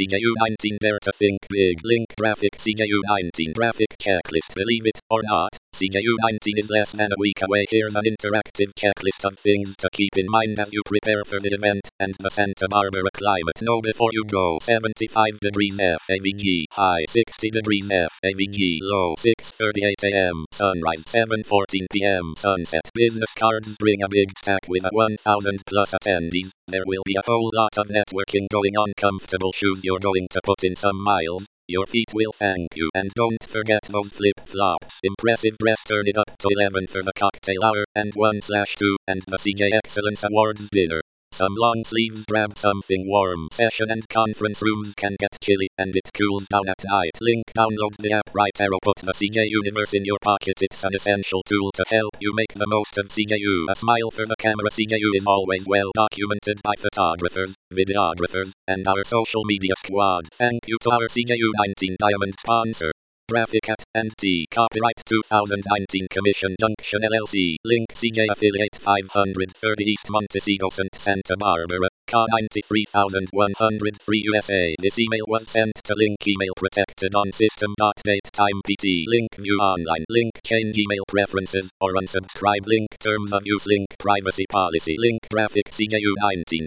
CJU19 Dare to Think Big. Link graphic CJU19 graphic checklist. Believe it or not, CJU19 is less than a week away. Here's an interactive checklist of things to keep in mind as you prepare for the event and the Santa Barbara climate. Know before you go. 75 degrees F AVG. High 60 degrees F AVG. Low 6:38 a.m. Sunrise 7:14 p.m. Sunset. Business cards. Bring a big stack with a 1,000 plus attendees. There will be a whole lot of networking going on. Comfortable shoes. You're going to put in some miles. Your feet will thank you. And don't forget those flip-flops. Impressive dress. Turn it up to 11 for the cocktail hour and 1/2 and the CJ Excellence Awards dinner. Some long sleeves. Grab something warm. Session and conference rooms can get chilly and it cools down at night. Link. Download the app right arrow. Put the CJ Universe in your pocket. It's an essential tool to help you make the most of CJU. A smile for the camera. CJU is always well documented by photographers, videographers, and our social media squad. Thank you to our CJU19 Diamond sponsor. Graphic at &T. Copyright 2019 Commission Junction LLC. Link CJ Affiliate 530 East Montecito St. Santa Barbara. Ca 93103 USA. This email was sent to Link email protected on system.date time PT. Link view online. Link change email preferences or unsubscribe. Link terms of use. Link privacy policy. Link graphic CJU19